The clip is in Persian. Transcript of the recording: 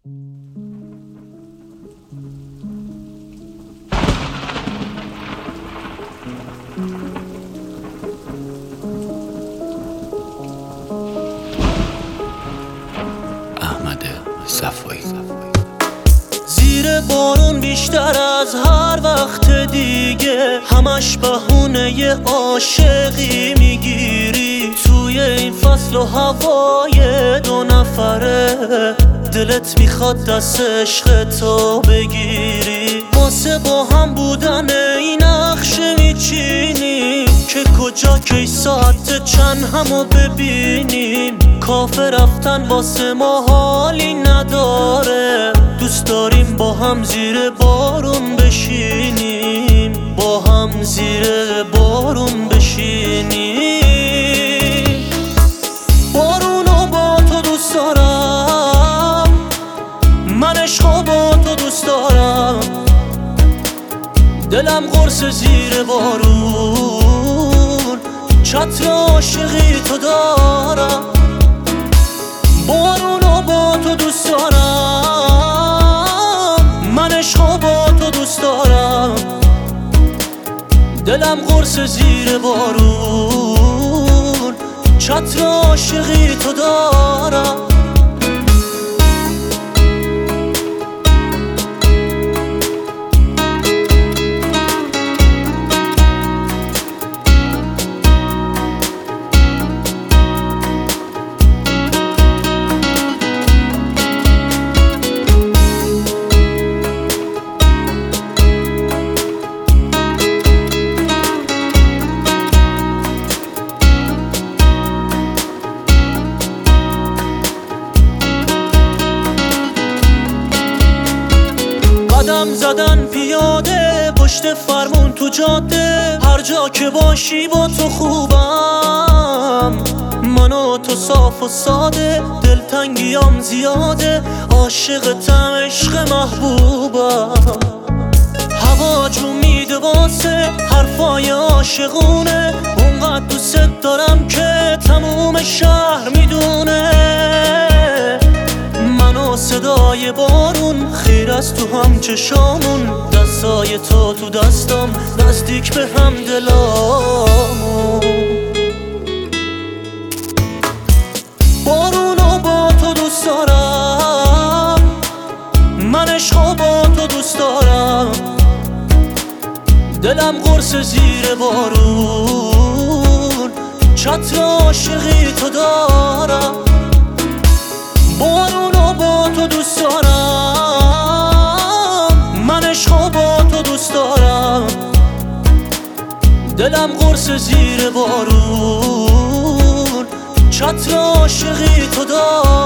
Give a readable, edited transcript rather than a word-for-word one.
احمد صفایی. زیر بارون بیشتر از هر وقت دیگه همش بهونه عاشقی میگیری. توی این فصل و هوای دو نفره دلت میخواد دست عشق تو بگیری. واسه با هم بودن این نقشه میچینیم که کجا کی ساعت چند همو ببینیم. کافه رفتن واسه ما حالی نداره، دوست داریم با هم زیر بارون بشینیم، با هم زیر بارون بشینیم. بارونو با تو دوست دارم، من عشقو با تو دوست دارم، دلم قرص زیر بارون، چتر عاشقی تو دارم. بارونو با تو دوست دارم، من عشقو با تو دوست دارم، دلم قرص زیر بارون، چتر عاشقی تو دارم. قدم زدن پیاده پشت فرمون تو جاده، هر جا که باشی با تو خوبم. من و تو صاف و ساده، دلتنگیام زیاده، عاشقتم عشق محبوبم. هوا جو میده واسه حرفای عاشقونه، اونقدر دوست دارم که تموم شهر میدونه. من و صدای بارون خیر از تو هم چشامون، دستای تو تو دستام نزدیک به هم دلامون. بارونو با تو دوست دارم، من عشقو با تو دوست دارم، دلم قرص زیر بارون، چتر عاشقی تو دارم. بارونو با تو دوست دارم، من عشقو با تو دوست دارم، دلم قرص زیر بارون، چتر عاشقی تو دارم.